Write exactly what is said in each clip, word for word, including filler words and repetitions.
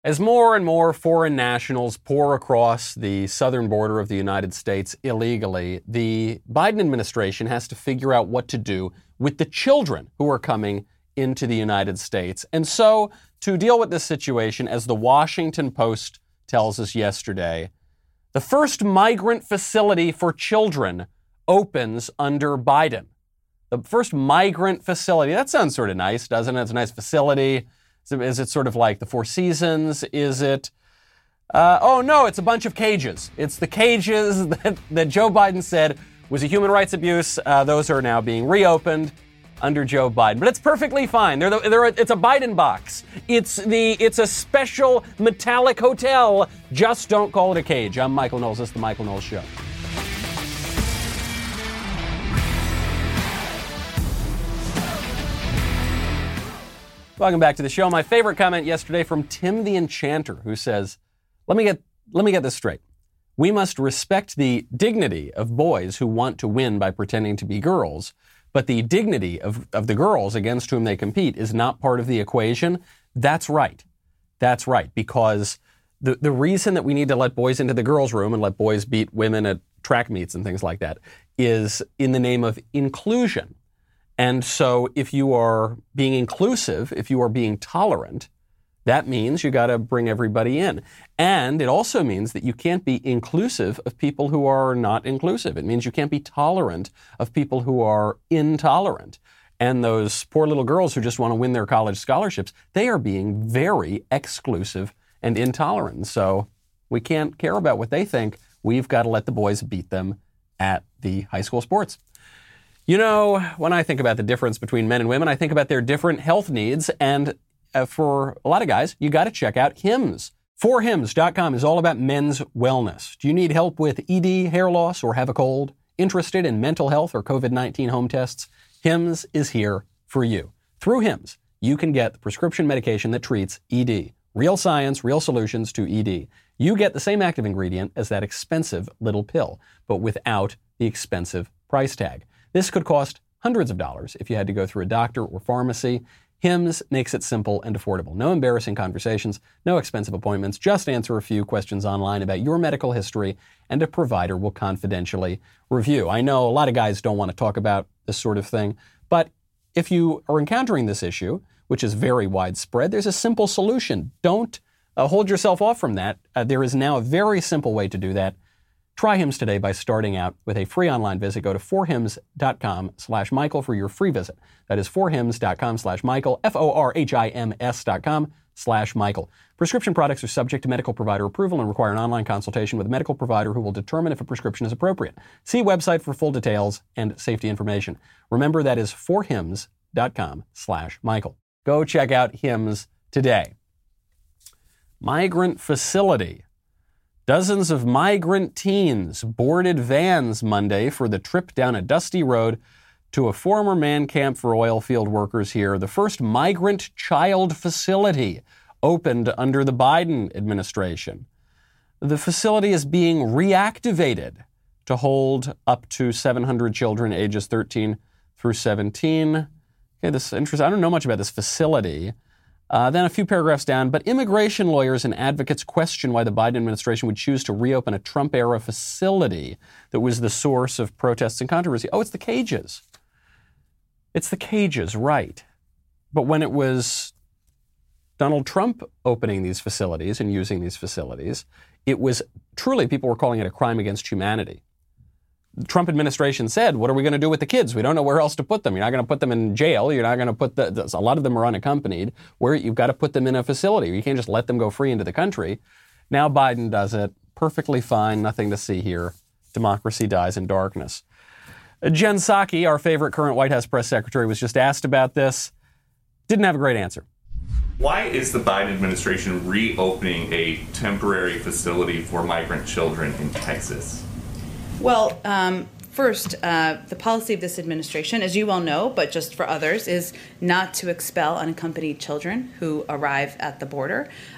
As more and more foreign nationals pour across the southern border of the United States illegally, the Biden administration has to figure out what to do with the children who are coming into the United States. And so, to deal with this situation, as the Washington Post tells us yesterday, the first migrant facility for children opens under Biden. The first migrant facility. That sounds sort of nice, doesn't it? It's a nice facility. Is it sort of like the Four Seasons? Is it? Uh, oh, no, it's a bunch of cages. It's the cages that, that Joe Biden said was a human rights abuse. Uh, those are now being reopened under Joe Biden. But it's perfectly fine. They're the, they're a, it's a Biden box. It's the it's a special metallic hotel. Just don't call it a cage. I'm Michael Knowles. This is The Michael Knowles Show. Welcome back to the show. My favorite comment yesterday from Tim the Enchanter, who says, let me get let me get this straight. We must respect the dignity of boys who want to win by pretending to be girls, but the dignity of, of the girls against whom they compete is not part of the equation. That's right. That's right. Because the, the reason that we need to let boys into the girls' room and let boys beat women at track meets and things like that is in the name of inclusion. And so if you are being inclusive, if you are being tolerant, that means you got to bring everybody in. And it also means that you can't be inclusive of people who are not inclusive. It means you can't be tolerant of people who are intolerant. And those poor little girls who just want to win their college scholarships, they are being very exclusive and intolerant. So we can't care about what they think. We've got to let the boys beat them at the high school sports. You know, when I think about the difference between men and women, I think about their different health needs. And uh, for a lot of guys, you got to check out Hims. four hims dot com is all about men's wellness. Do you need help with E D, hair loss, or have a cold? Interested in mental health or covid nineteen home tests? Hims is here for you. Through Hims, you can get the prescription medication that treats E D. Real science, real solutions to E D. You get the same active ingredient as that expensive little pill, but without the expensive price tag. This could cost hundreds of dollars if you had to go through a doctor or pharmacy. Hims makes it simple and affordable. No embarrassing conversations, no expensive appointments. Just answer a few questions online about your medical history, and a provider will confidentially review. I know a lot of guys don't want to talk about this sort of thing, but if you are encountering this issue, which is very widespread, there's a simple solution. Don't uh, hold yourself off from that. Uh, there is now a very simple way to do that. Try Hims today by starting out with a free online visit. Go to four hims dot com slash Michael for your free visit. That is four hims dot com slash Michael, F O R H I M S dot com slash Michael. Prescription products are subject to medical provider approval and require an online consultation with a medical provider who will determine if a prescription is appropriate. See website for full details and safety information. Remember, that is four hims dot com slash Michael. Go check out Hims today. Migrant facility. Dozens of migrant teens boarded vans Monday for the trip down a dusty road to a former man camp for oil field workers here. The first migrant child facility opened under the Biden administration. The facility is being reactivated to hold up to seven hundred children ages thirteen through seventeen. Okay, this is interesting. I don't know much about this facility. Uh, then a few paragraphs down, but immigration lawyers and advocates question why the Biden administration would choose to reopen a Trump-era facility that was the source of protests and controversy. Oh, it's the cages. It's the cages, right. But when it was Donald Trump opening these facilities and using these facilities, it was truly, people were calling it a crime against humanity. The Trump administration said, what are we going to do with the kids? We don't know where else to put them. You're not going to put them in jail. You're not going to put the, a lot of them are unaccompanied, where you've got to put them in a facility. You can't just let them go free into the country. Now Biden does it. Perfectly fine. Nothing to see here. Democracy dies in darkness. Jen Psaki, our favorite current White House press secretary, was just asked about this. Didn't have a great answer. Why is the Biden administration reopening a temporary facility for migrant children in Texas? Well, um, first, uh, the policy of this administration, as you well know, but just for others, is not to expel unaccompanied children who arrive at the border.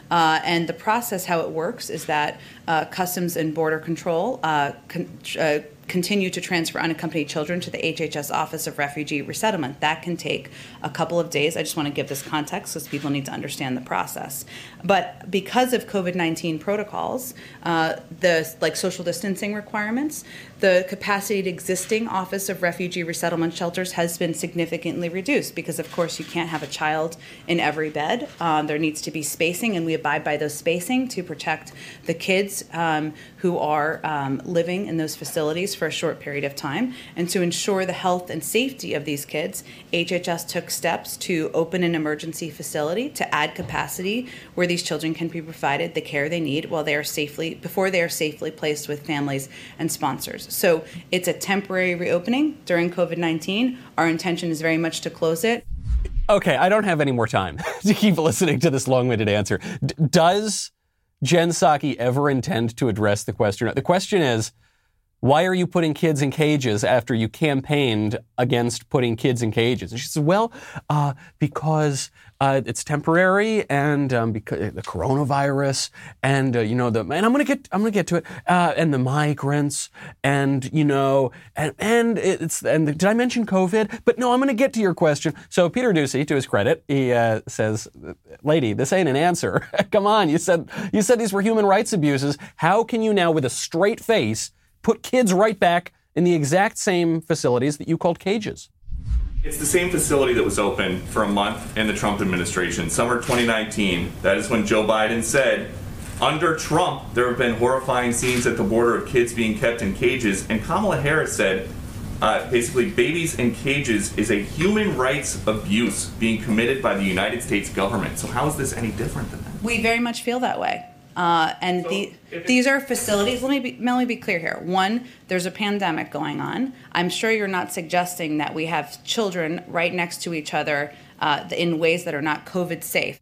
Uh, and the process, how it works, is that uh, Customs and Border Control uh, con- uh, continue to transfer unaccompanied children to the H H S Office of Refugee Resettlement. That can take a couple of days. I just want to give this context because people need to understand the process. But because of COVID nineteen protocols, uh, the like social distancing requirements, the capacity at existing Office of Refugee Resettlement shelters has been significantly reduced because, of course, you can't have a child in every bed. Um, there needs to be spacing, and we abide by those spacing to protect the kids um, who are um, living in those facilities for a short period of time. And to ensure the health and safety of these kids, H H S took steps to open an emergency facility to add capacity where these children can be provided the care they need while they are safely, before they are safely placed with families and sponsors. So it's a temporary reopening during COVID nineteen. Our intention is very much to close it. Okay, I don't have any more time to keep listening to this long-winded answer. D- does Jen Psaki ever intend to address the question? The question is, why are you putting kids in cages after you campaigned against putting kids in cages? And she says, well, uh, because uh, it's temporary, and um, because the coronavirus, and uh, you know the and I'm gonna get I'm gonna get to it, uh, and the migrants, and you know, and and it's and the, did I mention COVID? But no, I'm gonna get to your question. So Peter Doocy, to his credit, he uh, says, "Lady, this ain't an answer. Come on, you said you said these were human rights abuses. How can you now, with a straight face, put kids right back in the exact same facilities that you called cages?" It's the same facility that was open for a month in the Trump administration, summer twenty nineteen. That is when Joe Biden said, under Trump, there have been horrifying scenes at the border of kids being kept in cages. And Kamala Harris said, uh, basically, babies in cages is a human rights abuse being committed by the United States government. So how is this any different than that? We very much feel that way. Uh, and So, the, if- these are facilities. Let me be, let me be clear here. One, there's a pandemic going on. I'm sure you're not suggesting that we have children right next to each other uh, in ways that are not COVID safe.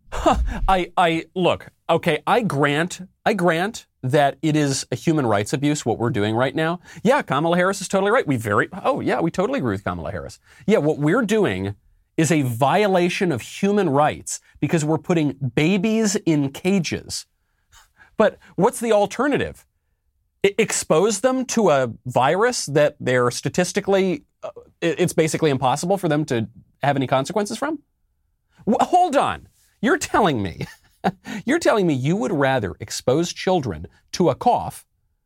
I, I look, okay, I grant, I grant that it is a human rights abuse, what we're doing right now. Yeah, Kamala Harris is totally right. We very, oh yeah, we totally agree with Kamala Harris. Yeah, what we're doing is a violation of human rights because we're putting babies in cages. But what's the alternative? I- expose them to a virus that they're statistically, uh, it's basically impossible for them to have any consequences from? W- hold on. You're telling me, you're telling me you would rather expose children to a cough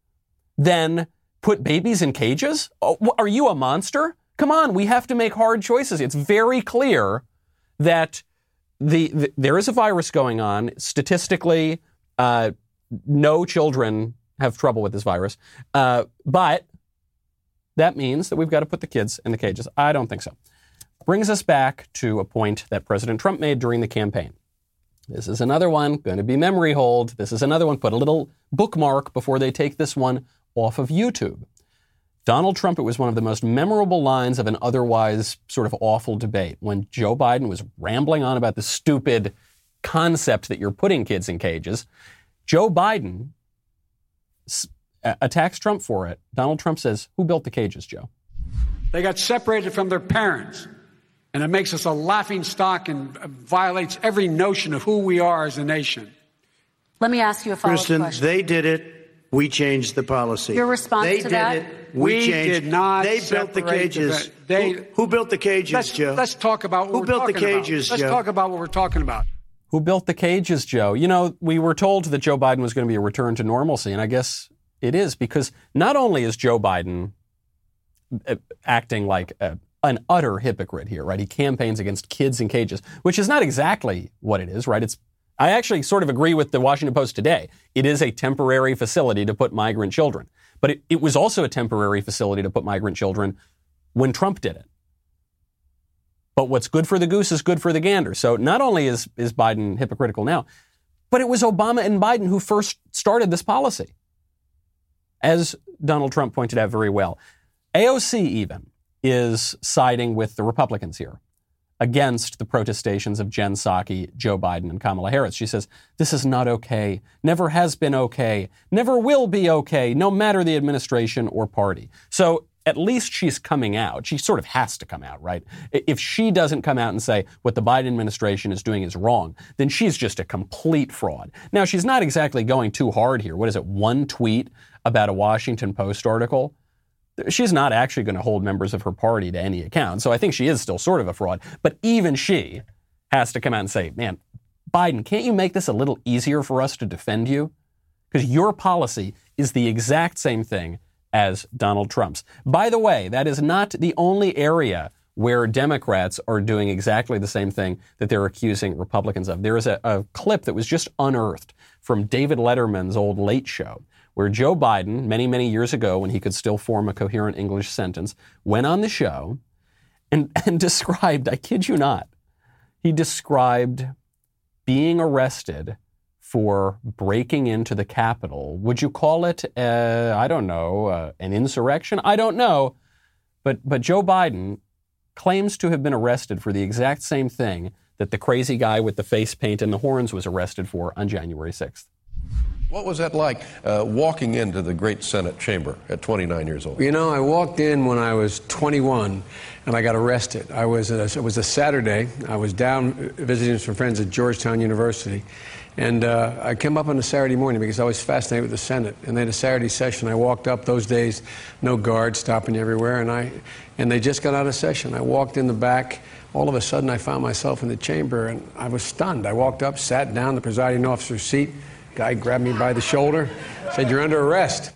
than put babies in cages? Oh, wh- are you a monster? Come on, we have to make hard choices. It's very clear that the, the there is a virus going on. Statistically, uh, no children have trouble with this virus. Uh, but that means that we've got to put the kids in the cages. I don't think so. Brings us back to a point that President Trump made during the campaign. This is another one, going to be memory hold. This is another one. Put a little bookmark before they take this one off of YouTube. Donald Trump, it was one of the most memorable lines of an otherwise sort of awful debate when Joe Biden was rambling on about the stupid concept that you're putting kids in cages. Joe Biden s- attacks Trump for it. Donald Trump says, who built the cages, Joe? They got separated from their parents, and it makes us a laughing stock and violates every notion of who we are as a nation. Let me ask you a follow-up Kristen, question. they did it. We changed the policy. Your response they to did that? it. We, We changed. did not They built the separate cages. the- they- who, who built the cages, Let's, Joe? let's talk about what Who we're built the talking about. cages, Let's Joe? talk about what we're talking about. Who built the cages, Joe? You know, we were told that Joe Biden was going to be a return to normalcy, and I guess it is, because not only is Joe Biden uh, acting like a, an utter hypocrite here, right? He campaigns against kids in cages, which is not exactly what it is, right? It's I actually sort of agree with the Washington Post today. It is a temporary facility to put migrant children. But it, it was also a temporary facility to put migrant children when Trump did it. But what's good for the goose is good for the gander. So not only is, is Biden hypocritical now, but it was Obama and Biden who first started this policy. As Donald Trump pointed out very well, A O C even is siding with the Republicans here against the protestations of Jen Psaki, Joe Biden, and Kamala Harris. She says, this is not okay, never has been okay, never will be okay, no matter the administration or party. So at least she's coming out. She sort of has to come out, right? If she doesn't come out and say what the Biden administration is doing is wrong, then she's just a complete fraud. Now, she's not exactly going too hard here. What is it, one tweet about a Washington Post article? She's not actually going to hold members of her party to any account. So I think she is still sort of a fraud. But even she has to come out and say, man, Biden, can't you make this a little easier for us to defend you? Because your policy is the exact same thing as Donald Trump's. By the way, that is not the only area where Democrats are doing exactly the same thing that they're accusing Republicans of. There is a, a clip that was just unearthed from David Letterman's old Late Show, where Joe Biden, many, many years ago, when he could still form a coherent English sentence, went on the show and, and described, I kid you not, he described being arrested for breaking into the Capitol. Would you call it, uh, I don't know, uh, an insurrection? I don't know. But, but Joe Biden claims to have been arrested for the exact same thing that the crazy guy with the face paint and the horns was arrested for on January sixth. What was that like, uh, walking into the great Senate chamber at twenty-nine years old? You know, I walked in when I was twenty-one, and I got arrested. I was a, it was a Saturday. I was down visiting some friends at Georgetown University, and uh, I came up on a Saturday morning because I was fascinated with the Senate. And they had a Saturday session. I walked up. Those days, no guards stopping you everywhere, and I and they just got out of session. I walked in the back. All of a sudden, I found myself in the chamber, and I was stunned. I walked up, sat down, the presiding officer's seat. Guy grabbed me by the shoulder, said, "You're under arrest."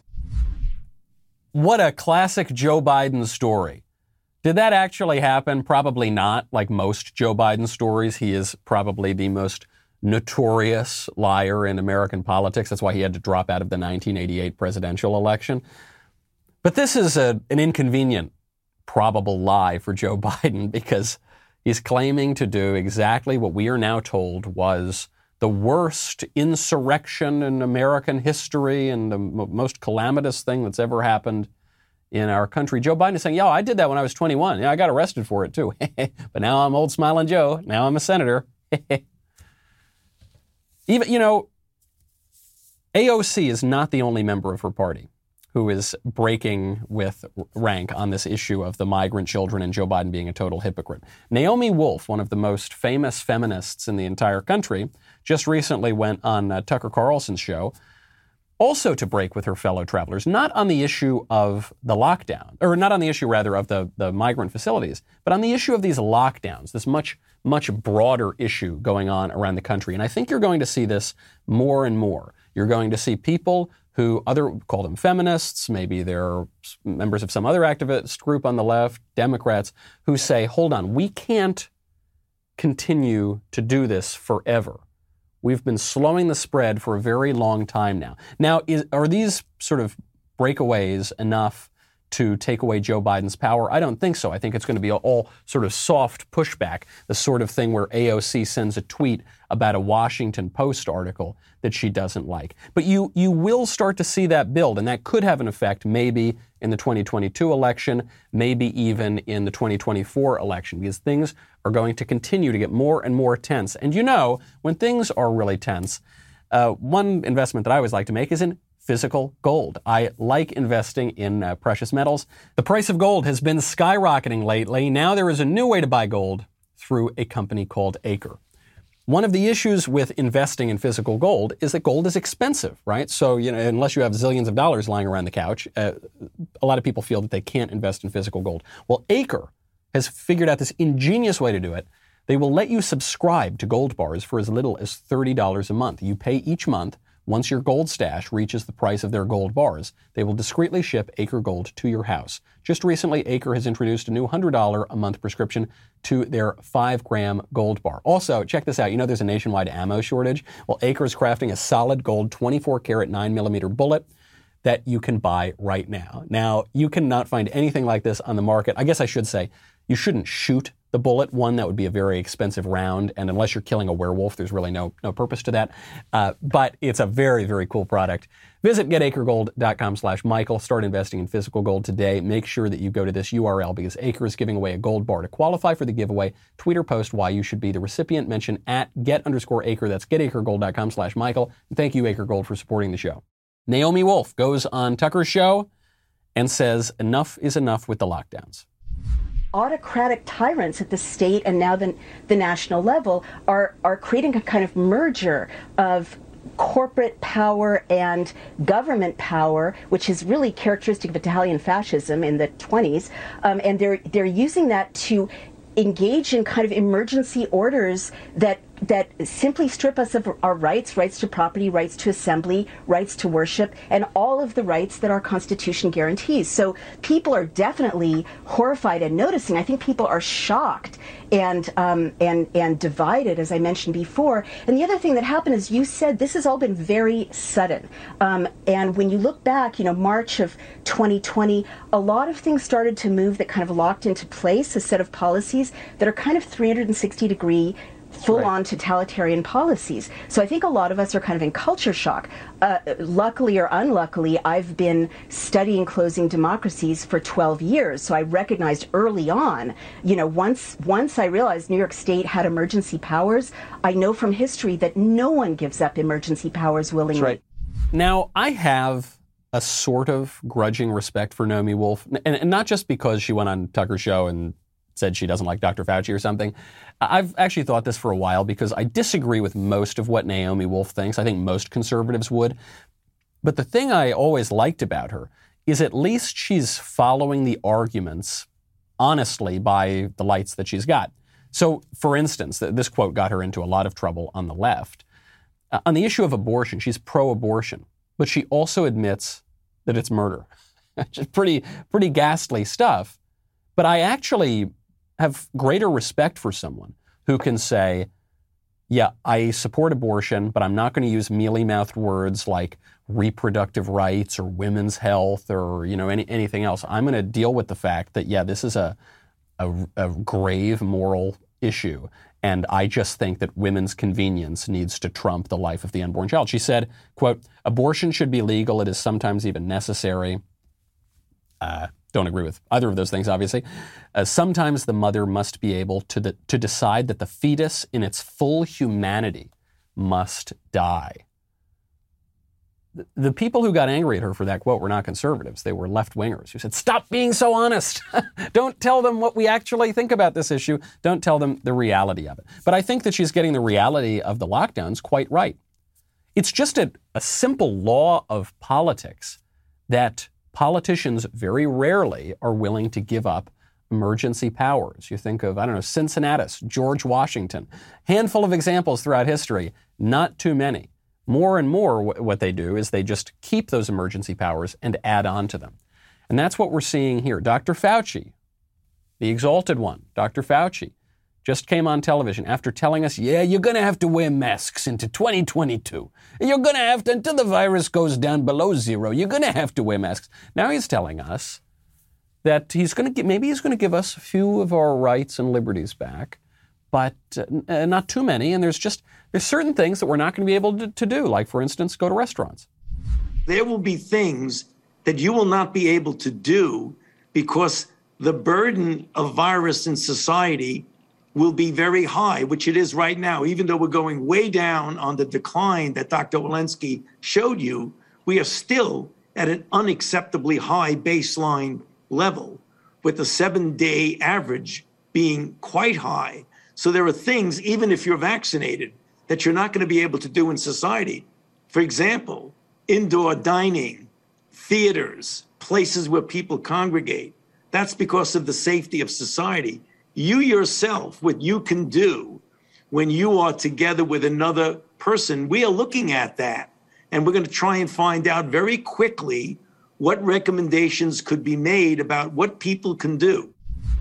What a classic Joe Biden story. Did that actually happen? Probably not. Like most Joe Biden stories, he is probably the most notorious liar in American politics. That's why he had to drop out of the nineteen eighty-eight presidential election. But this is a, an inconvenient, probable lie for Joe Biden because he's claiming to do exactly what we are now told was the worst insurrection in American history and the m- most calamitous thing that's ever happened in our country. Joe Biden is saying, yeah, I did that when I was twenty-one. Yeah, I got arrested for it too. But now I'm old smiling Joe. Now I'm a senator. Even, you know, A O C is not the only member of her party who is breaking with rank on this issue of the migrant children and Joe Biden being a total hypocrite. Naomi Wolf, one of the most famous feminists in the entire country, just recently went on uh, Tucker Carlson's show, also to break with her fellow travelers, not on the issue of the lockdown, or not on the issue, rather, of the, the migrant facilities, but on the issue of these lockdowns, this much, much broader issue going on around the country. And I think you're going to see this more and more. You're going to see people who other call them feminists, maybe they're members of some other activist group on the left, Democrats, who say, hold on, we can't continue to do this forever. We've been slowing the spread for a very long time now. Now, is, are these sort of breakaways enough to take away Joe Biden's power? I don't think so. I think it's going to be all sort of soft pushback, the sort of thing where A O C sends a tweet about a Washington Post article that she doesn't like. But you you will start to see that build, and that could have an effect maybe in the twenty twenty-two election, maybe even in the twenty twenty-four election, because things are going to continue to get more and more tense. And you know, when things are really tense, uh, one investment that I always like to make is in physical gold. I like investing in uh, precious metals. The price of gold has been skyrocketing lately. Now there is a new way to buy gold through a company called Acre. One of the issues with investing in physical gold is that gold is expensive, right? So, you know, unless you have zillions of dollars lying around the couch, uh, a lot of people feel that they can't invest in physical gold. Well, Acre has figured out this ingenious way to do it. They will let you subscribe to gold bars for as little as thirty dollars a month. You pay each month. Once your gold stash reaches the price of their gold bars, they will discreetly ship Acre Gold to your house. Just recently, Acre has introduced a new one hundred dollars a month prescription to their five gram gold bar. Also, check this out. You know there's a nationwide ammo shortage? Well, Acre is crafting a solid gold twenty-four karat nine millimeter bullet that you can buy right now. Now, you cannot find anything like this on the market. I guess I should say, you shouldn't shoot the bullet. One, that would be a very expensive round, and unless you're killing a werewolf, there's really no no purpose to that. Uh, but it's a very, very cool product. Visit getacregold.com slash Michael. Start investing in physical gold today. Make sure that you go to this U R L because Acre is giving away a gold bar. To qualify for the giveaway, tweet or post why you should be the recipient. Mention at get underscore Acre. That's getacregold.com slash Michael. And thank you, Acre Gold, for supporting the show. Naomi Wolf goes on Tucker's show and says enough is enough with the lockdowns. Autocratic tyrants at the state and now the, the national level are, are creating a kind of merger of corporate power and government power, which is really characteristic of Italian fascism in the twenties. Um, and they're they're using that to engage in kind of emergency orders that that simply strip us of our rights, rights to property, rights to assembly, rights to worship, and all of the rights that our Constitution guarantees. So people are definitely horrified and noticing. I think people are shocked and um, and and divided, as I mentioned before. And the other thing that happened is, you said this has all been very sudden. Um, and when you look back, you know, March of twenty twenty, a lot of things started to move that kind of locked into place a set of policies that are kind of three hundred sixty degree full-on totalitarian policies. So I think a lot of us are kind of in culture shock. Uh, luckily or unluckily, I've been studying closing democracies for twelve years. So I recognized early on, you know, once once I realized New York State had emergency powers, I know from history that no one gives up emergency powers willingly. That's right. Now, I have a sort of grudging respect for Naomi Wolf, and, and not just because she went on Tucker's show and said she doesn't like Doctor Fauci or something. I've actually thought this for a while because I disagree with most of what Naomi Wolf thinks. I think most conservatives would. But the thing I always liked about her is at least she's following the arguments honestly by the lights that she's got. So, for instance, this quote got her into a lot of trouble on the left. Uh, on the issue of abortion, she's pro-abortion, but she also admits that it's murder. Just pretty, pretty ghastly stuff. But I actually have greater respect for someone who can say, yeah, I support abortion, but I'm not going to use mealy-mouthed words like reproductive rights or women's health or, you know, any, anything else. I'm going to deal with the fact that, yeah, this is a, a, a grave moral issue, and I just think that women's convenience needs to trump the life of the unborn child. She said, quote, abortion should be legal. It is sometimes even necessary. Uh, Don't agree with either of those things, obviously. Uh, sometimes the mother must be able to the, to decide that the fetus in its full humanity must die. The, the people who got angry at her for that quote were not conservatives. They were left-wingers who said, stop being so honest. Don't tell them what we actually think about this issue. Don't tell them the reality of it. But I think that she's getting the reality of the lockdowns quite right. It's just a, a simple law of politics that politicians very rarely are willing to give up emergency powers. You think of, I don't know, Cincinnatus, George Washington, handful of examples throughout history, not too many. More and more w- what they do is they just keep those emergency powers and add on to them. And that's what we're seeing here. Doctor Fauci, the exalted one, Doctor Fauci, just came on television after telling us, yeah, you're going to have to wear masks into twenty twenty-two. You're going to have to, until the virus goes down below zero, you're going to have to wear masks. Now he's telling us that he's going to give, maybe he's going to give us a few of our rights and liberties back, but uh, not too many. And there's just, there's certain things that we're not going to be able to, to do, like, for instance, go to restaurants. There will be things that you will not be able to do because the burden of virus in society will be very high, which it is right now. Even though we're going way down on the decline that Doctor Walensky showed you, we are still at an unacceptably high baseline level, with the seven-day average being quite high. So there are things, even if you're vaccinated, that you're not going to be able to do in society. For example, indoor dining, theaters, places where people congregate. That's because of the safety of society. You yourself, what you can do when you are together with another person, we are looking at that. And we're going to try and find out very quickly what recommendations could be made about what people can do.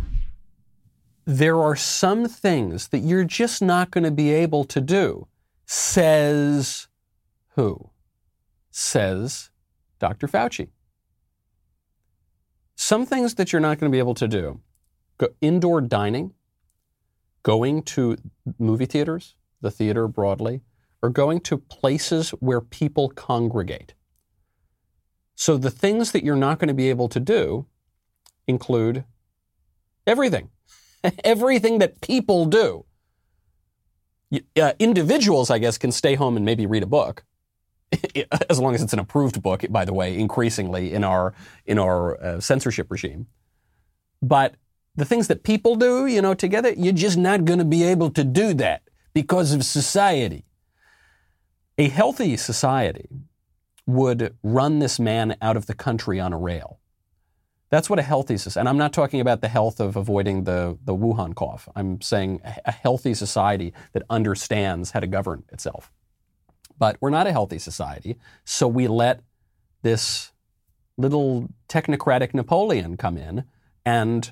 There are some things that you're just not going to be able to do, says who? Says Doctor Fauci. Some things that you're not going to be able to do. Go, indoor dining, going to movie theaters, the theater broadly, or going to places where people congregate. So the things that you're not going to be able to do include everything. Everything that people do. Uh, individuals, I guess, can stay home and maybe read a book. as long as it's an approved book, by the way, increasingly in our in our uh, censorship regime. But the things that people do, you know, together, you're just not going to be able to do that because of society. A healthy society would run this man out of the country on a rail. That's what a healthy society, and I'm not talking about the health of avoiding the, the Wuhan cough. I'm saying a healthy society that understands how to govern itself. But we're not a healthy society, so we let this little technocratic Napoleon come in and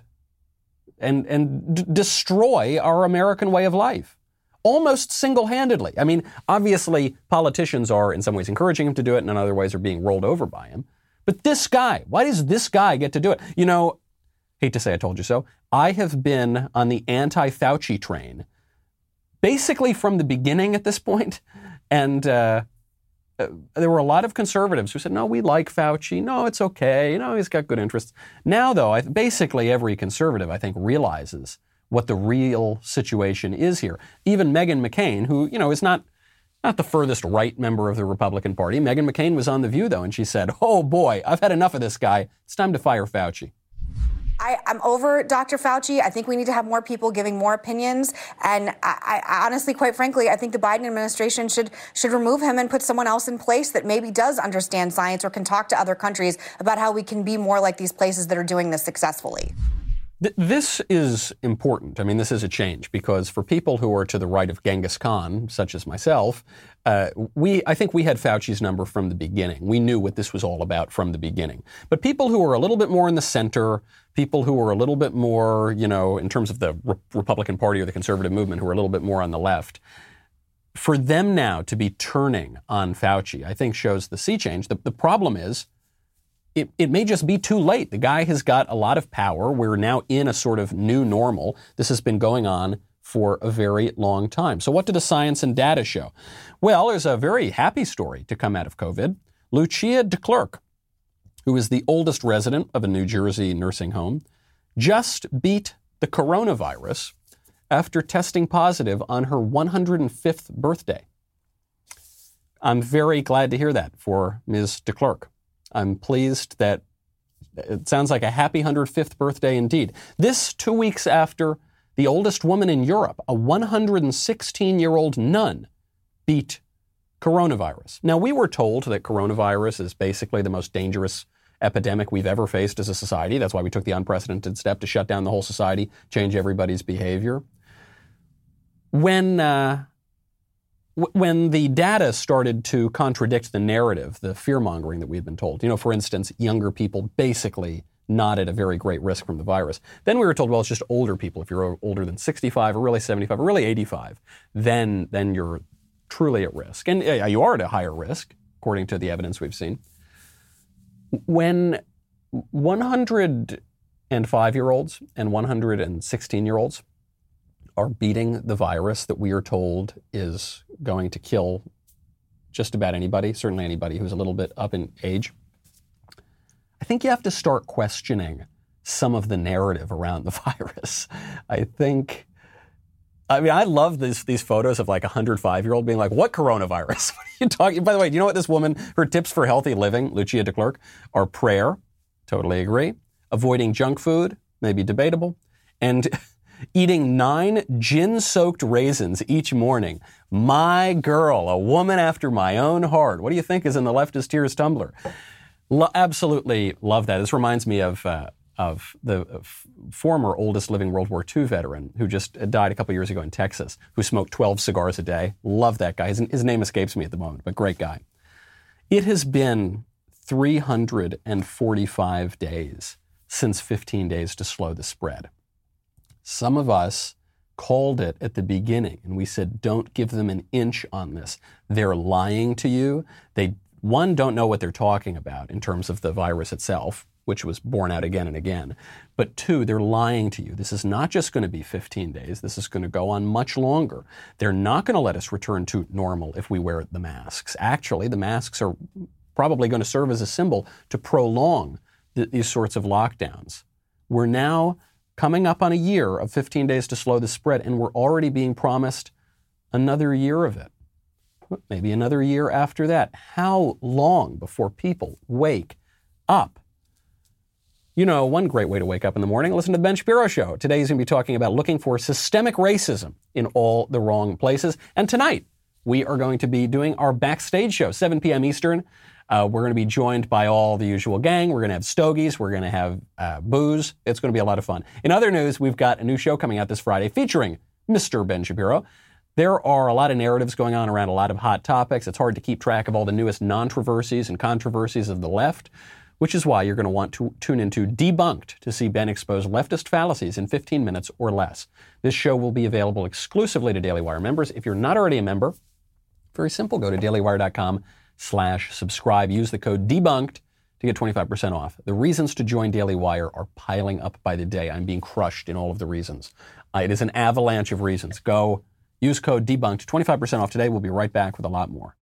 and and d- destroy our American way of life, almost single-handedly. I mean, obviously, politicians are in some ways encouraging him to do it, and in other ways are being rolled over by him. But this guy, why does this guy get to do it? You know, hate to say I told you so, I have been on the anti-Fauci train basically from the beginning at this point, and uh, uh, there were a lot of conservatives who said, no, we like Fauci. No, it's okay. You know, he's got good interests. Now, though, I, basically every conservative, I think, realizes what the real situation is here. Even Meghan McCain, who, you know, is not not the furthest right member of the Republican Party. Meghan McCain was on The View, though, and she said, oh, boy, I've had enough of this guy. It's time to fire Fauci. I, I'm over Doctor Fauci. I think we need to have more people giving more opinions. And I, I honestly, quite frankly, I think the Biden administration should should remove him and put someone else in place that maybe does understand science or can talk to other countries about how we can be more like these places that are doing this successfully. This is important. I mean, this is a change because for people who are to the right of Genghis Khan, such as myself, uh, we I think we had Fauci's number from the beginning. We knew what this was all about from the beginning. But people who are a little bit more in the center, people who are a little bit more, you know, in terms of the Re- Republican Party or the conservative movement, who are a little bit more on the left, for them now to be turning on Fauci, I think shows the sea change. The, the problem is, It, it may just be too late. The guy has got a lot of power. We're now in a sort of new normal. This has been going on for a very long time. So what do the science and data show? Well, there's a very happy story to come out of COVID. Lucia DeClercq, who is the oldest resident of a New Jersey nursing home, just beat the coronavirus after testing positive on her one hundred fifth birthday. I'm very glad to hear that for Miz DeClercq. I'm pleased that it sounds like a happy one hundred fifth birthday indeed. This two weeks after the oldest woman in Europe, a one hundred sixteen-year-old nun, beat coronavirus. Now, we were told that coronavirus is basically the most dangerous epidemic we've ever faced as a society. That's why we took the unprecedented step to shut down the whole society, change everybody's behavior. When... Uh, When the data started to contradict the narrative, the fear-mongering that we'd been told, you know, for instance, younger people basically not at a very great risk from the virus. Then we were told, well, it's just older people. If you're older than sixty-five or really seventy-five or really eighty-five, then then you're truly at risk. And uh, you are at a higher risk, according to the evidence we've seen. When one hundred five-year-olds and one hundred sixteen-year-olds are beating the virus that we are told is going to kill just about anybody, certainly anybody who's a little bit up in age, I think you have to start questioning some of the narrative around the virus. I think, I mean, I love these, these photos of like a one hundred five-year-old being like, what coronavirus? What are you talking? By the way, do you know what this woman, her tips for healthy living, Lucia DeClercq, are prayer, totally agree, avoiding junk food, maybe debatable, and eating nine gin-soaked raisins each morning. My girl, a woman after my own heart. What do you think is in the Leftist Tears tumbler? Lo- absolutely love that. This reminds me of uh, of the f- former oldest living World War Two veteran who just died a couple years ago in Texas, who smoked twelve cigars a day. Love that guy. His, his name escapes me at the moment, but great guy. It has been three hundred forty-five days since fifteen days to slow the spread. Some of us called it at the beginning, and we said, don't give them an inch on this. They're lying to you. They, one, don't know what they're talking about in terms of the virus itself, which was borne out again and again. But two, they're lying to you. This is not just going to be fifteen days. This is going to go on much longer. They're not going to let us return to normal if we wear the masks. Actually, the masks are probably going to serve as a symbol to prolong th- these sorts of lockdowns. We're now coming up on a year of fifteen days to slow the spread, and we're already being promised another year of it. maybe another year after that. How long before people wake up? You know, one great way to wake up in the morning, listen to the Ben Shapiro Show. Today he's going to be talking about looking for systemic racism in all the wrong places. And tonight, we are going to be doing our backstage show, seven p.m. Eastern. Uh, we're going to be joined by all the usual gang. We're going to have stogies. We're going to have uh, booze. It's going to be a lot of fun. In other news, we've got a new show coming out this Friday featuring Mister Ben Shapiro. There are a lot of narratives going on around a lot of hot topics. It's hard to keep track of all the newest controversies and controversies of the left, which is why you're going to want to tune into Debunked to see Ben expose leftist fallacies in fifteen minutes or less. This show will be available exclusively to Daily Wire members. If you're not already a member, very simple. Go to dailywire.com slash subscribe. Use the code DEBUNKED to get twenty-five percent off. The reasons to join Daily Wire are piling up by the day. I'm being crushed in all of the reasons. Uh, it is an avalanche of reasons. Go use code DEBUNKED. twenty-five percent off today. We'll be right back with a lot more.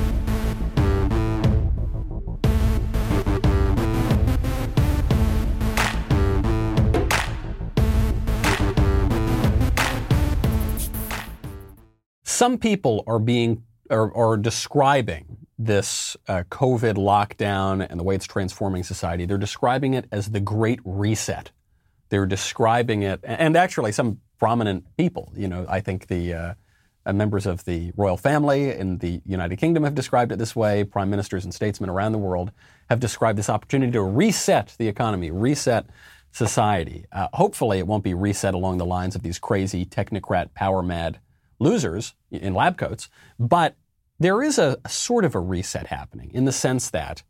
Some people are being are, are describing this uh, COVID lockdown and the way it's transforming society. They're describing it as the Great Reset. They're describing it, and actually some prominent people, you know, I think the uh, uh, members of the royal family in the United Kingdom have described it this way. Prime ministers and statesmen around the world have described this opportunity to reset the economy, reset society. Uh, hopefully it won't be reset along the lines of these crazy technocrat power-mad losers in lab coats, but there is a, a sort of a reset happening in the sense that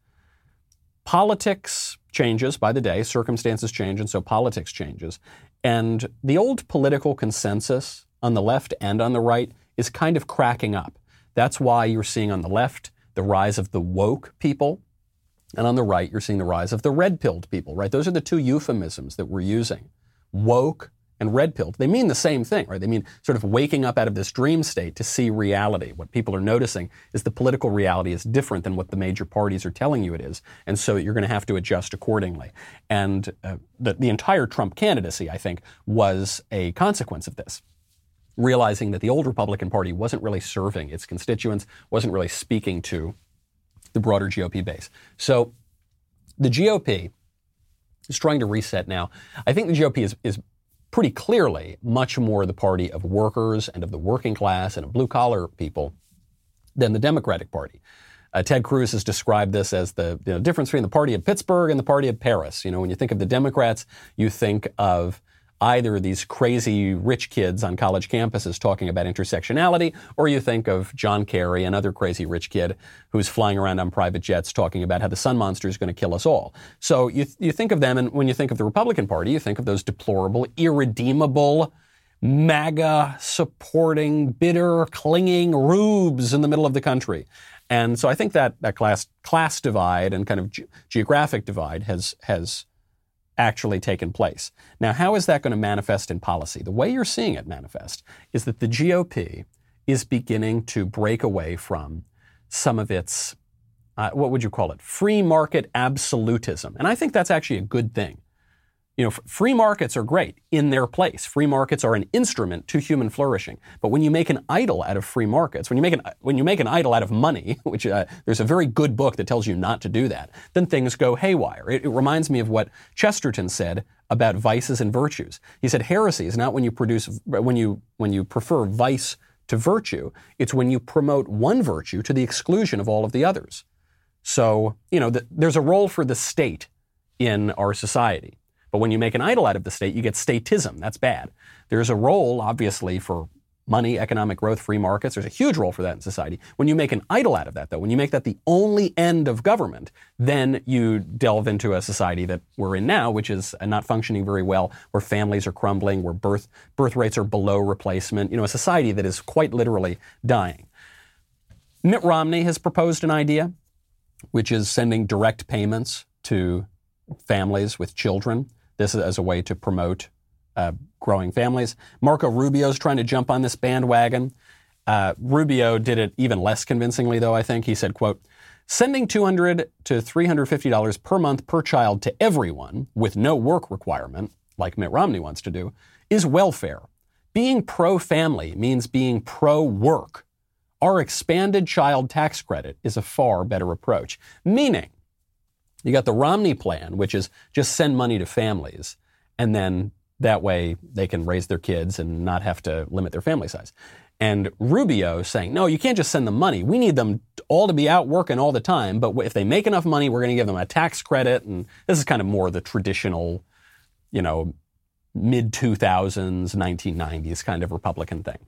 politics changes by the day, circumstances change, and so politics changes. And the old political consensus on the left and on the right is kind of cracking up. That's why you're seeing on the left the rise of the woke people, and on the right you're seeing the rise of the red-pilled people, right? Those are the two euphemisms that we're using. Woke and red-pilled. They mean the same thing, right? They mean sort of waking up out of this dream state to see reality. What people are noticing is the political reality is different than what the major parties are telling you it is. And so you're going to have to adjust accordingly. And uh, the, the entire Trump candidacy, I think, was a consequence of this. Realizing that the old Republican Party wasn't really serving its constituents, wasn't really speaking to the broader G O P base. So the G O P is trying to reset now. I think the G O P is, is pretty clearly much more the party of workers and of the working class and of blue-collar people than the Democratic Party. Uh, Ted Cruz has described this as the you know, difference between the party of Pittsburgh and the party of Paris. You know, when you think of the Democrats, you think of either these crazy rich kids on college campuses talking about intersectionality, or you think of John Kerry, another crazy rich kid who's flying around on private jets talking about how the sun monster is going to kill us all. So you, you think of them, and when you think of the Republican Party, you think of those deplorable, irredeemable, MAGA supporting, bitter, clinging rubes in the middle of the country. And so I think that that class class divide and kind of ge- geographic divide has has actually taken place. Now, how is that going to manifest in policy? The way you're seeing it manifest is that the G O P is beginning to break away from some of its, uh, what would you call it, free market absolutism. And I think that's actually a good thing. You know, f- free markets are great in their place. Free markets are an instrument to human flourishing. But when you make an idol out of free markets, when you make an when you make an idol out of money, which uh, there's a very good book that tells you not to do that, then things go haywire. It, it reminds me of what Chesterton said about vices and virtues. He said heresy is not when you produce when you when you prefer vice to virtue. It's when you promote one virtue to the exclusion of all of the others. So, you know, the, there's a role for the state in our society. But when you make an idol out of the state, you get statism. That's bad. There's a role, obviously, for money, economic growth, free markets. There's a huge role for that in society. When you make an idol out of that, though, when you make that the only end of government, then you delve into a society that we're in now, which is not functioning very well, where families are crumbling, where birth birth rates are below replacement. You know, a society that is quite literally dying. Mitt Romney has proposed an idea, which is sending direct payments to families with children. This is as a way to promote uh, growing families. Marco Rubio's trying to jump on this bandwagon. Uh, Rubio did it even less convincingly, though, I think. He said, quote, sending two hundred dollars to three hundred fifty dollars per month per child to everyone with no work requirement, like Mitt Romney wants to do, is welfare. Being pro-family means being pro-work. our expanded child tax credit is a far better approach. Meaning, you got the Romney plan, which is just send money to families, and then that way they can raise their kids and not have to limit their family size. And Rubio saying, no, you can't just send them money. We need them all to be out working all the time, but if they make enough money, we're going to give them a tax credit. And this is kind of more the traditional, you know, mid two thousands, nineteen nineties kind of Republican thing.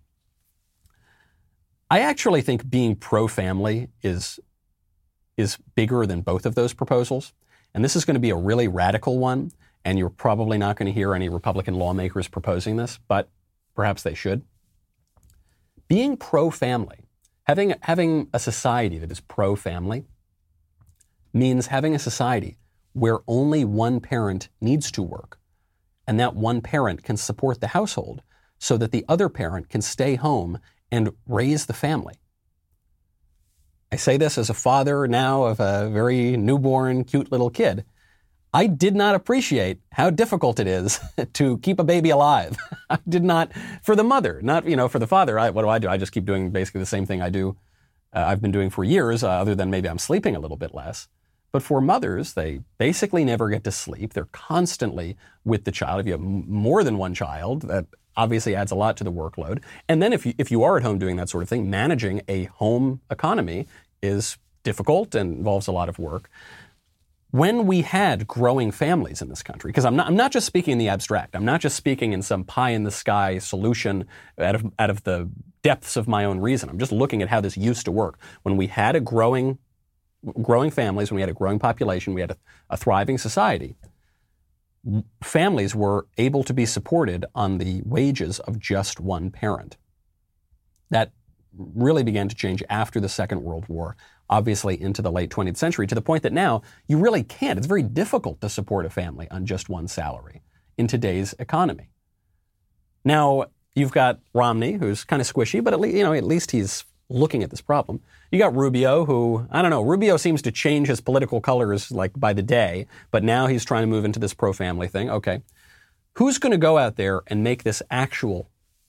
I actually think being pro-family is, is bigger than both of those proposals. And this is going to be a really radical one. And you're probably not going to hear any Republican lawmakers proposing this, but perhaps they should. Being pro-family, having, having a society that is pro-family, means having a society where only one parent needs to work, and that one parent can support the household so that the other parent can stay home and raise the family. I say this as a father now of a very newborn, cute little kid. I did not appreciate how difficult it is to keep a baby alive. I did not, for the mother, not, you know, for the father. I, what do I do? I just keep doing basically the same thing I do, uh, I've been doing for years, uh, other than maybe I'm sleeping a little bit less. But for mothers, they basically never get to sleep. They're constantly with the child. If you have m- more than one child, that obviously adds a lot to the workload. And then if you, if you are at home doing that sort of thing, managing a home economy is difficult and involves a lot of work. When we had growing families in this country, because I'm not, I'm not just speaking in the abstract, I'm not just speaking in some pie-in-the-sky solution out of, out of the depths of my own reason. I'm just looking at how this used to work. When we had a growing, growing families, when we had a growing population, we had a, a thriving society, families were able to be supported on the wages of just one parent. That really began to change after the Second World War, obviously into the late twentieth century, to the point that now you really can't. It's very difficult to support a family on just one salary in today's economy. Now, you've got Romney, who's kind of squishy, but at least, you know, at least he's looking at this problem. You got Rubio, who, I don't know, Rubio seems to change his political colors like by the day, but now he's trying to move into this pro-family thing. Okay. Who's going to go out there and make this actual,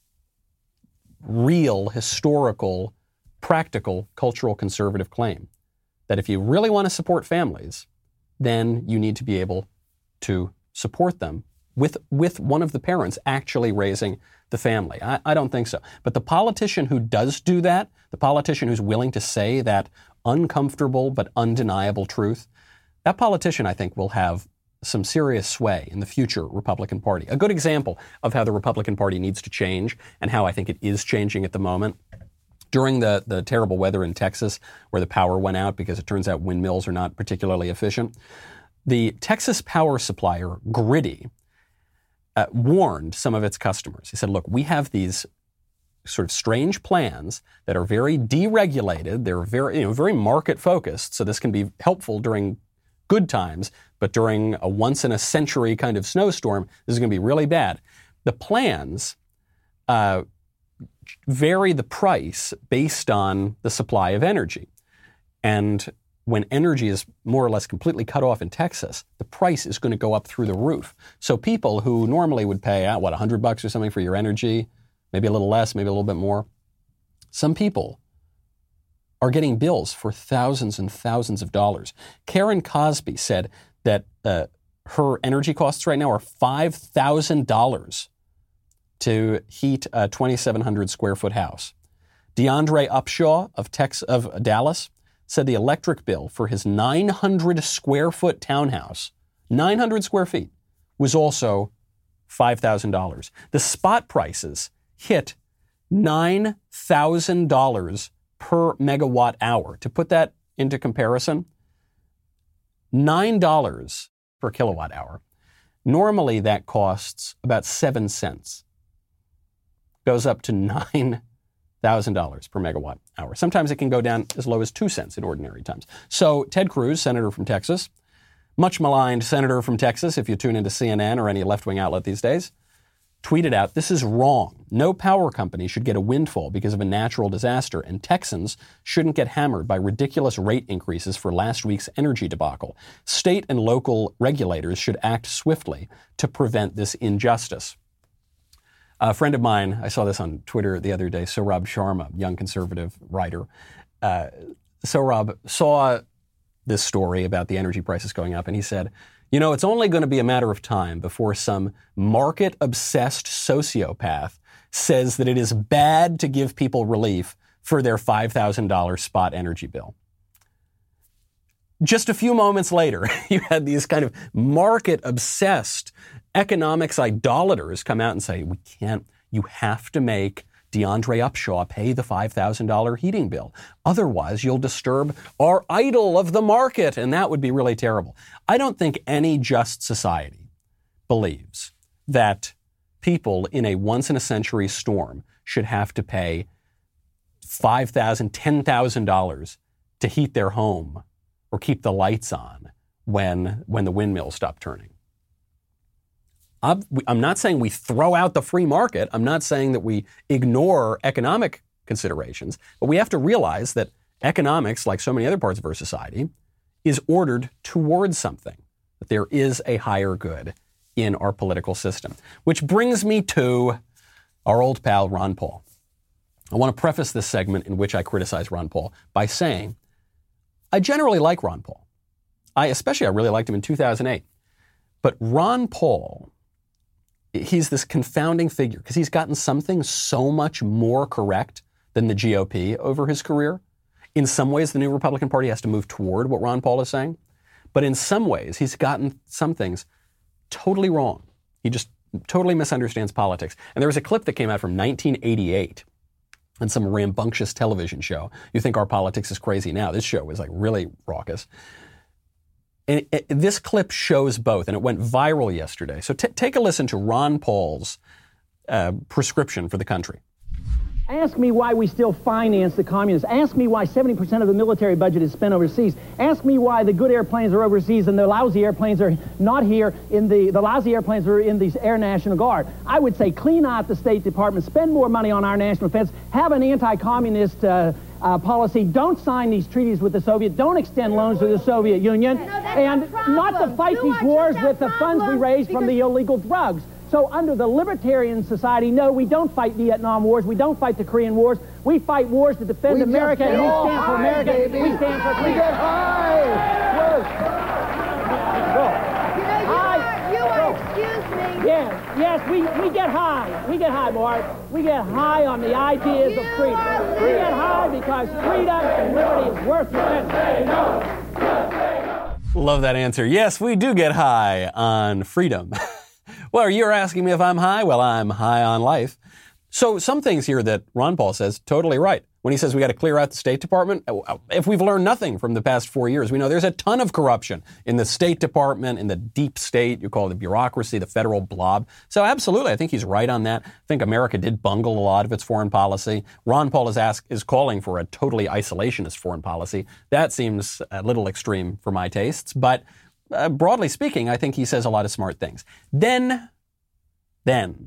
real, historical, practical, cultural conservative claim that if you really want to support families, then you need to be able to support them with, with one of the parents actually raising the family? I, I don't think so. But the politician who does do that, the politician who's willing to say that uncomfortable but undeniable truth, that politician, I think, will have some serious sway in the future Republican Party. A good example of how the Republican Party needs to change and how I think it is changing at the moment. During the, the terrible weather in Texas where the power went out because it turns out windmills are not particularly efficient, the Texas power supplier, Griddy, uh, warned some of its customers. He said, look, we have these sort of strange plans that are very deregulated. They're very, you know, very market focused. So this can be helpful during good times, but during a once in a century kind of snowstorm, this is going to be really bad. The plans uh, vary the price based on the supply of energy. And when energy is more or less completely cut off in Texas, the price is going to go up through the roof. So people who normally would pay out, what, a hundred bucks or something for your energy, maybe a little less, maybe a little bit more, some people are getting bills for thousands and thousands of dollars. Karen Cosby said that uh, her energy costs right now are five thousand dollars to heat a twenty-seven hundred square foot house. DeAndre Upshaw of Tex of Dallas said the electric bill for his nine hundred square foot townhouse, nine hundred square feet, was also five thousand dollars. The spot prices hit nine thousand dollars per megawatt hour. To put that into comparison, nine dollars per kilowatt hour. Normally that costs about seven cents. Goes up to nine thousand dollars per megawatt hour. Sometimes it can go down as low as two cents in ordinary times. So Ted Cruz, senator from Texas, much maligned senator from Texas, if you tune into C N N or any left-wing outlet these days, tweeted out, this is wrong. No power company should get a windfall because of a natural disaster, and Texans shouldn't get hammered by ridiculous rate increases for last week's energy debacle. State and local regulators should act swiftly to prevent this injustice. A friend of mine, I saw this on Twitter the other day, Sohrab Sharma, young conservative writer. Uh, Sohrab saw this story about the energy prices going up, and he said, you know, it's only going to be a matter of time before some market-obsessed sociopath says that it is bad to give people relief for their five thousand dollars spot energy bill. Just a few moments later, you had these kind of market-obsessed economics idolaters come out and say, we can't, you have to make DeAndre Upshaw pay the five thousand dollars heating bill. Otherwise, you'll disturb our idol of the market, and that would be really terrible. I don't think any just society believes that people in a once-in-a-century storm should have to pay five thousand dollars, ten thousand dollars to heat their home or keep the lights on when, when the windmills stop turning. I'm, I'm not saying we throw out the free market. I'm not saying that we ignore economic considerations, but we have to realize that economics, like so many other parts of our society, is ordered towards something, that there is a higher good in our political system. Which brings me to our old pal, Ron Paul. I want to preface this segment in which I criticize Ron Paul by saying I generally like Ron Paul. I especially, I really liked him in two thousand eight. But Ron Paul, he's this confounding figure because he's gotten something so much more correct than the G O P over his career. In some ways, the new Republican Party has to move toward what Ron Paul is saying. But in some ways, he's gotten some things totally wrong. He just totally misunderstands politics. And there was a clip that came out from nineteen eighty-eight on some rambunctious television show. You think our politics is crazy now. This show was like really raucous. And it, it, this clip shows both, and it went viral yesterday. So t- take a listen to Ron Paul's uh, prescription for the country. Ask me why we still finance the communists. Ask me why seventy percent of the military budget is spent overseas. Ask me why the good airplanes are overseas and the lousy airplanes are not here in the, the lousy airplanes are in the Air National Guard. I would say clean out the State Department, spend more money on our national defense, have an anti-communist uh, uh, policy, don't sign these treaties with the Soviet, don't extend loans to the Soviet Union, no, and not to fight you these wars with the funds we raise from the illegal drugs. So under the libertarian society, no, we don't fight Vietnam wars. We don't fight the Korean wars. We fight wars to defend we America, and we stand for America. Baby. We stand for freedom. We get high. Go. You are, you are excuse me. Yes, yes, we, we get high. We get high, Mark. We get high on the ideas of freedom. We get high because freedom and liberty is worth it. Love that answer. Yes, we do get high on freedom. Well, you're asking me if I'm high? Well, I'm high on life. So some things here that Ron Paul says, totally right. When he says we got to clear out the State Department, if we've learned nothing from the past four years, we know there's a ton of corruption in the State Department, in the deep state, you call it the bureaucracy, the federal blob. So absolutely, I think he's right on that. I think America did bungle a lot of its foreign policy. Ron Paul is ask, is calling for a totally isolationist foreign policy. That seems a little extreme for my tastes, but Uh, broadly speaking, I think he says a lot of smart things. Then, then,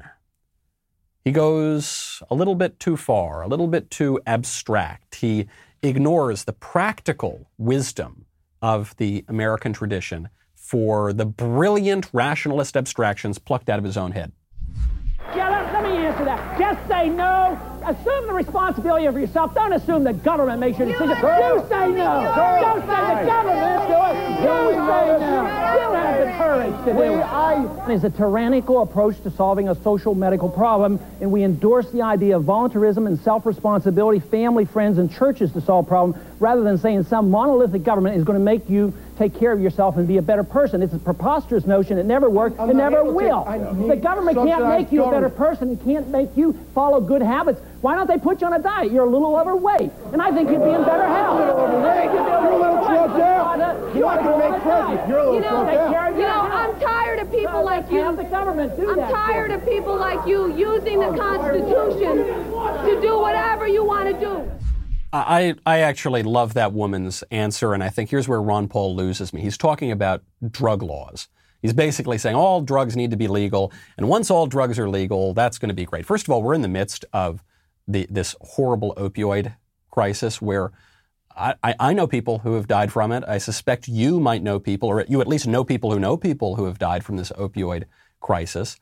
he goes a little bit too far, a little bit too abstract. He ignores the practical wisdom of the American tradition for the brilliant rationalist abstractions plucked out of his own head. Yeah, let, let me answer that. Just say no. Assume the responsibility of yourself. Don't assume the government makes your decision. You say no. Don't say the government do it. You say no. You have the courage to do it. It's a tyrannical approach to solving a social medical problem, and we endorse the idea of voluntarism and self-responsibility, family, friends, and churches to solve problems, rather than saying some monolithic government is going to make you take care of yourself and be a better person. It's a preposterous notion. It never worked. It never will. The government can't make you a better person. It can't make you follow good habits. Why don't they put you on a diet? You're a little overweight, and I think you'd be in better health. You're a little overweight. You're a little drugged out. You're not going to make president. You're a little drugged out. You know, I'm tired of people like you. Have the government do I'm that. tired of people like you using the Constitution to do whatever you want to do. I, I actually love that woman's answer, and I think here's where Ron Paul loses me. He's talking about drug laws. He's basically saying all drugs need to be legal, and once all drugs are legal, that's going to be great. First of all, we're in the midst of the, this horrible opioid crisis where I, I, I know people who have died from it. I suspect you might know people, or you at least know people who know people who have died from this opioid crisis.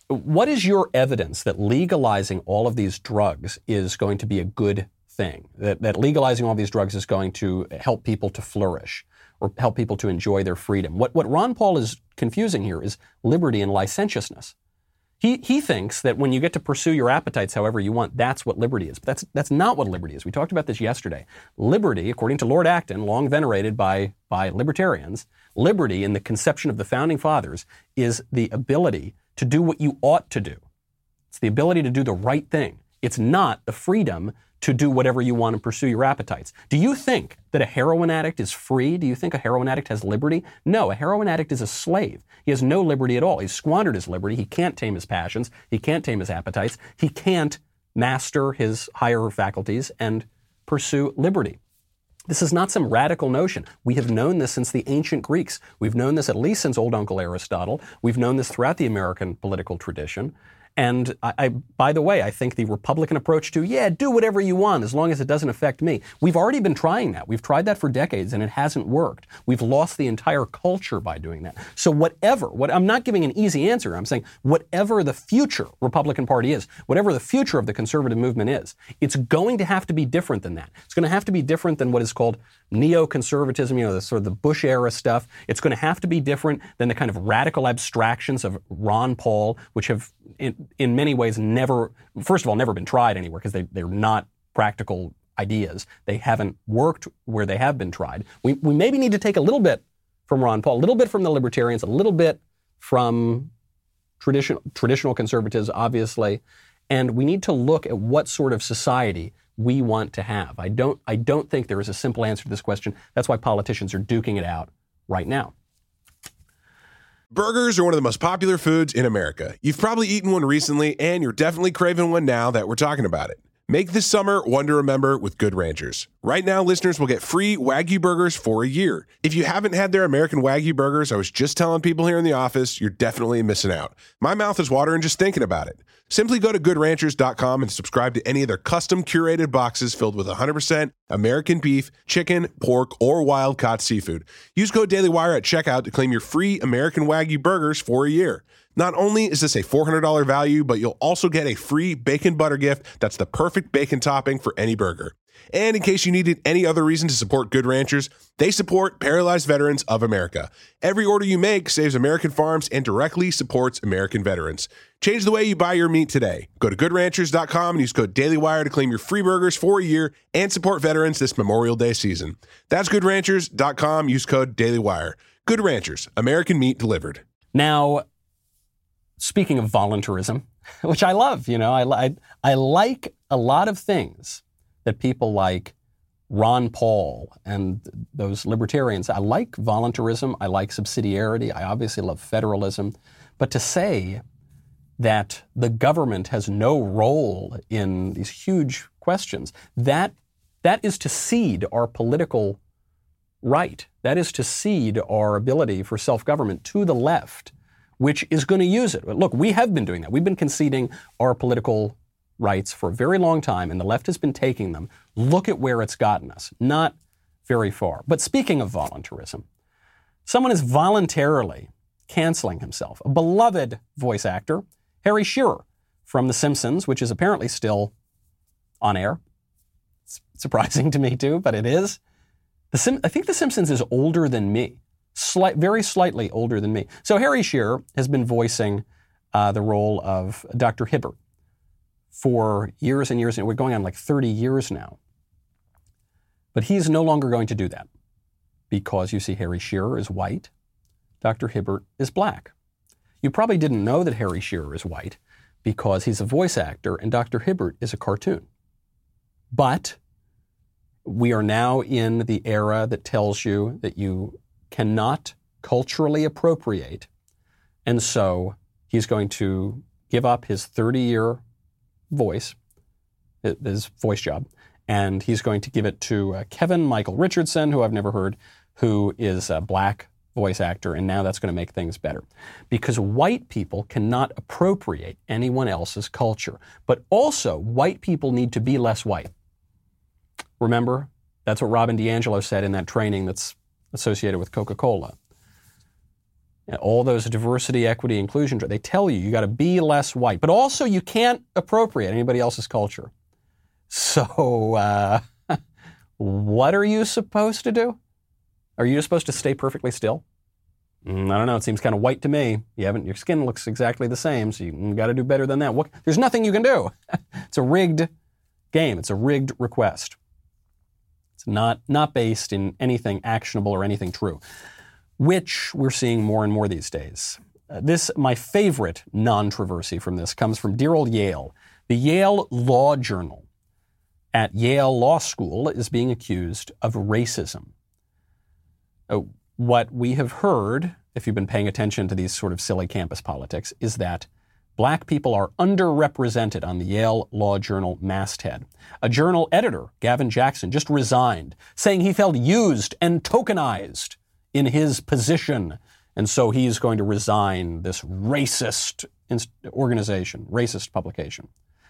what is your evidence that legalizing all of these drugs is going to be a good thing? That, that legalizing all these drugs is going to help people to flourish or help people to enjoy their freedom? What, what Ron Paul is confusing here is liberty and licentiousness. He, he thinks that when you get to pursue your appetites however you want, that's what liberty is. But that's, that's not what liberty is. We talked about this yesterday. Liberty, according to Lord Acton, long venerated by, by libertarians, liberty in the conception of the Founding Fathers is the ability to do what you ought to do. It's the ability to do the right thing. It's not the freedom to do whatever you want and pursue your appetites. Do you think that a heroin addict is free? Do you think a heroin addict has liberty? No, a heroin addict is a slave. He has no liberty at all. He's squandered his liberty. He can't tame his passions. He can't tame his appetites. He can't master his higher faculties and pursue liberty. This is not some radical notion. We have known this since the ancient Greeks. We've known this at least since old Uncle Aristotle. We've known this throughout the American political tradition. And I, I, by the way, I think the Republican approach to, yeah, do whatever you want as long as it doesn't affect me. We've already been trying that. We've tried that for decades and it hasn't worked. We've lost the entire culture by doing that. So whatever, what I'm not giving an easy answer. I'm saying whatever the future Republican Party is, whatever the future of the conservative movement is, it's going to have to be different than that. It's going to have to be different than what is called neoconservatism, you know, the sort of the Bush era stuff. It's going to have to be different than the kind of radical abstractions of Ron Paul, which have in, in many ways never, first of all, never been tried anywhere because they, they're not practical ideas. They haven't worked where they have been tried. We, we maybe need to take a little bit from Ron Paul, a little bit from the libertarians, a little bit from traditional, traditional conservatives, obviously, and we need to look at what sort of society we want to have. I don't, I don't think there is a simple answer to this question. That's why politicians are duking it out right now. Burgers are one of the most popular foods in America. You've probably eaten one recently, and you're definitely craving one now that we're talking about it. Make this summer one to remember with Good Ranchers. Right now, listeners will get free Wagyu burgers for a year. If you haven't had their American Wagyu burgers, I was just telling people here in the office, you're definitely missing out. My mouth is watering just thinking about it. Simply go to good ranchers dot com and subscribe to any of their custom curated boxes filled with one hundred percent American beef, chicken, pork, or wild-caught seafood. Use code DailyWire at checkout to claim your free American Wagyu burgers for a year. Not only is this a four hundred dollars value, but you'll also get a free bacon butter gift that's the perfect bacon topping for any burger. And in case you needed any other reason to support Good Ranchers, they support Paralyzed Veterans of America. Every order you make saves American farms and directly supports American veterans. Change the way you buy your meat today. Go to good ranchers dot com and use code DailyWire to claim your free burgers for a year and support veterans this Memorial Day season. That's good ranchers dot com. Use code DailyWire. Good Ranchers, American meat delivered. Now, speaking of voluntarism, which I love, you know, I, I, I like a lot of things that people like Ron Paul and those libertarians. I like voluntarism. I like subsidiarity. I obviously love federalism. But to say that the government has no role in these huge questions, that that is to cede our political right. That is to cede our ability for self-government to the left, which is going to use it. Look, we have been doing that. We've been conceding our political rights for a very long time, and the left has been taking them. Look at where it's gotten us. Not very far. But speaking of voluntarism, someone is voluntarily canceling himself. A beloved voice actor, Harry Shearer, from The Simpsons, which is apparently still on air. It's surprising to me, too, but it is. The Sim- I think The Simpsons is older than me. Slight, very slightly older than me. So Harry Shearer has been voicing uh, the role of Doctor Hibbert for years and years, and we're going on like thirty years now. But he's no longer going to do that because, you see, Harry Shearer is white, Doctor Hibbert is black. You probably didn't know that Harry Shearer is white because he's a voice actor and Doctor Hibbert is a cartoon. But we are now in the era that tells you that you cannot culturally appropriate, and so he's going to give up his thirty-year voice, his voice job, and he's going to give it to uh, Kevin Michael Richardson, who I've never heard, who is a black voice actor, and now that's going to make things better. Because white people cannot appropriate anyone else's culture, but also white people need to be less white. Remember? That's what Robin DiAngelo said in that training that's associated with Coca-Cola. all those diversity, equity, inclusion, they tell you you got to be less white, but also you can't appropriate anybody else's culture. So uh, what are you supposed to do? Are you supposed to stay perfectly still? Mm, I don't know. It seems kind of white to me. You haven't. Your skin looks exactly the same, so you got to do better than that. What, there's nothing you can do. It's a rigged game. It's a rigged request. It's not not based in anything actionable or anything true, which we're seeing more and more these days. Uh, this, my favorite non-controversy from this comes from dear old Yale. The Yale Law Journal at Yale Law School is being accused of racism. Uh, what we have heard, if you've been paying attention to these sort of silly campus politics, is that black people are underrepresented on the Yale Law Journal masthead. A journal editor, Gavin Jackson, just resigned, saying he felt used and tokenized in his position, and so he's going to resign this racist organization, racist publication.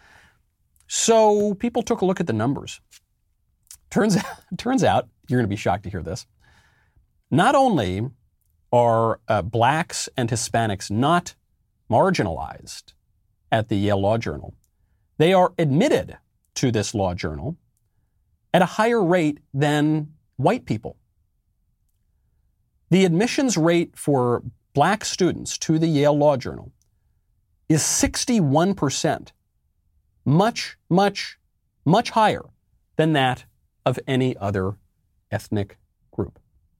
So people took a look at the numbers. Turns out, turns out, you're going to be shocked to hear this, not only are uh, blacks and Hispanics not marginalized at the Yale Law Journal, they are admitted to this law journal at a higher rate than white people. The admissions rate for black students to the Yale Law Journal is sixty-one percent, much, much, much higher than that of any other ethnic group.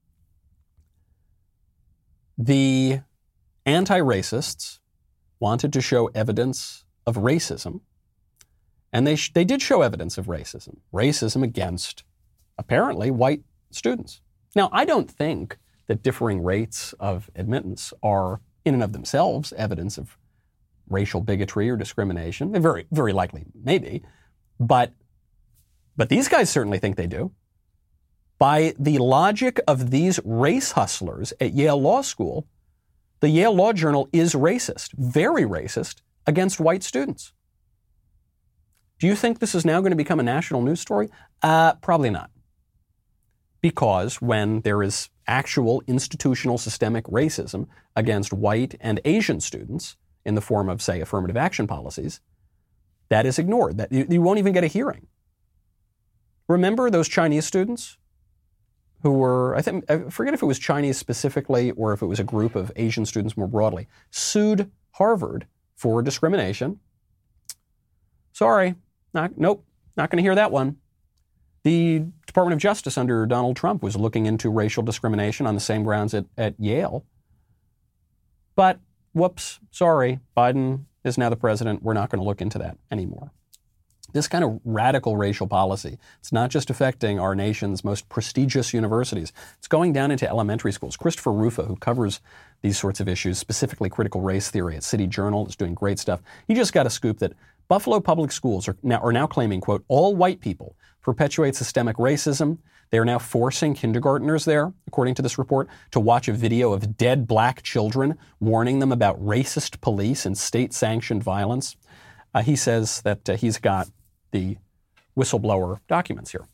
The anti-racists wanted to show evidence of racism, and they sh- they did show evidence of racism, racism against, apparently, white students. Now, I don't think that differing rates of admittance are, in and of themselves, evidence of racial bigotry or discrimination. They very, very likely maybe, but but these guys certainly think they do. By the logic of these race hustlers at Yale Law School, the Yale Law Journal is racist, very racist, against white students. Do you think this is now going to become a national news story? Uh, probably not. Because when there is actual institutional systemic racism against white and Asian students in the form of, say, affirmative action policies, that is ignored. That you, you won't even get a hearing. Remember those Chinese students who were, I think, I forget if it was Chinese specifically or if it was a group of Asian students more broadly, sued Harvard for discrimination. Sorry, not, nope, not going to hear that one. The Department of Justice under Donald Trump was looking into racial discrimination on the same grounds at, at Yale. But, whoops, sorry, Biden is now the president. We're not going to look into that anymore. This kind of radical racial policy, it's not just affecting our nation's most prestigious universities. It's going down into elementary schools. Christopher Rufa, who covers these sorts of issues, specifically critical race theory at City Journal, is doing great stuff. He just got a scoop that Buffalo public schools are now, are now claiming, quote, all white people perpetuate systemic racism. They are now forcing kindergartners there, according to this report, to watch a video of dead black children warning them about racist police and state-sanctioned violence. Uh, he says that uh, he's got the whistleblower documents here.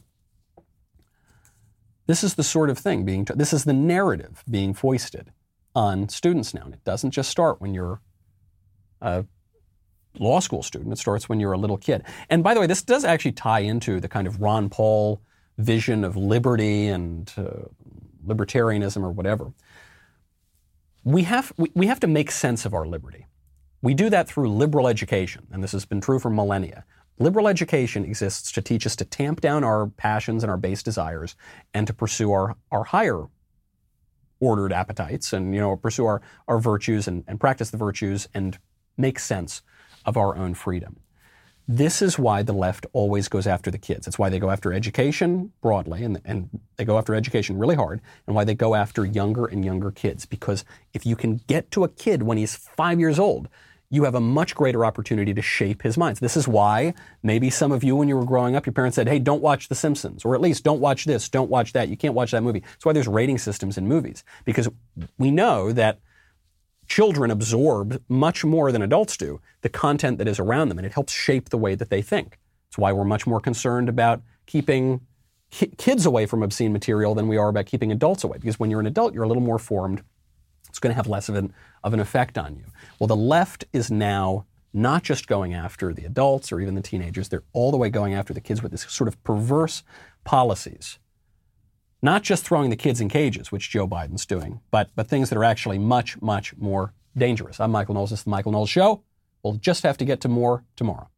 This is the sort of thing being, t- this is the narrative being foisted on students now. And it doesn't just start when you're a law school student. It starts when you're a little kid. And by the way, this does actually tie into the kind of Ron Paul vision of liberty and uh, libertarianism or whatever. We have, we, we have to make sense of our liberty. We do that through liberal education, and this has been true for millennia. Liberal education exists to teach us to tamp down our passions and our base desires and to pursue our, our higher ordered appetites and, you know, pursue our, our virtues and, and practice the virtues and make sense of our own freedom. This is why the left always goes after the kids. It's why they go after education broadly, and, and they go after education really hard, and why they go after younger and younger kids. Because if you can get to a kid when he's five years old, you have a much greater opportunity to shape his mind. This is why maybe some of you, when you were growing up, your parents said, hey, don't watch The Simpsons, or at least don't watch this, don't watch that. You can't watch that movie. That's why there's rating systems in movies, because we know that children absorb much more than adults do the content that is around them, and it helps shape the way that they think. That's why we're much more concerned about keeping ki- kids away from obscene material than we are about keeping adults away, because when you're an adult, you're a little more formed. It's going to have less of an, of an effect on you. Well, the left is now not just going after the adults or even the teenagers, they're all the way going after the kids with this sort of perverse policies. Not just throwing the kids in cages, which Joe Biden's doing, but, but things that are actually much, much more dangerous. I'm Michael Knowles. This is The Michael Knowles Show. We'll just have to get to more tomorrow.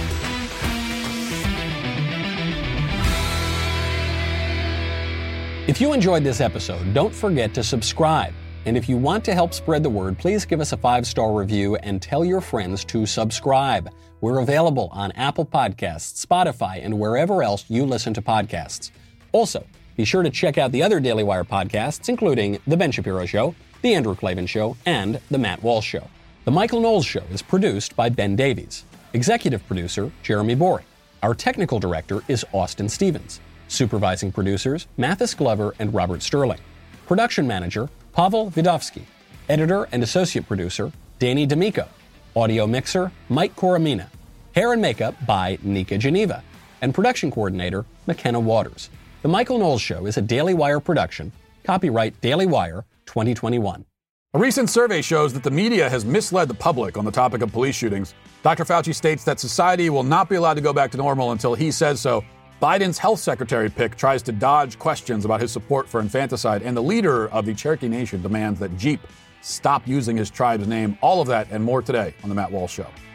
If you enjoyed this episode, don't forget to subscribe. And if you want to help spread the word, please give us a five-star review and tell your friends to subscribe. We're available on Apple Podcasts, Spotify, and wherever else you listen to podcasts. Also, be sure to check out the other Daily Wire podcasts, including The Ben Shapiro Show, The Andrew Klavan Show, and The Matt Walsh Show. The Michael Knowles Show is produced by Ben Davies. Executive producer, Jeremy Boring. Our technical director is Austin Stevens. Supervising producers, Mathis Glover and Robert Sterling. Production manager, Pavel Vidovsky. Editor and associate producer, Danny D'Amico. Audio mixer, Mike Coromina. Hair and makeup by Nika Geneva. And production coordinator, McKenna Waters. The Michael Knowles Show is a Daily Wire production. Copyright Daily Wire twenty twenty-one. A recent survey shows that the media has misled the public on the topic of police shootings. Doctor Fauci states that society will not be allowed to go back to normal until he says so. Biden's health secretary pick tries to dodge questions about his support for infanticide, and the leader of the Cherokee Nation demands that Jeep stop using his tribe's name. All of that and more today on The Matt Walsh Show.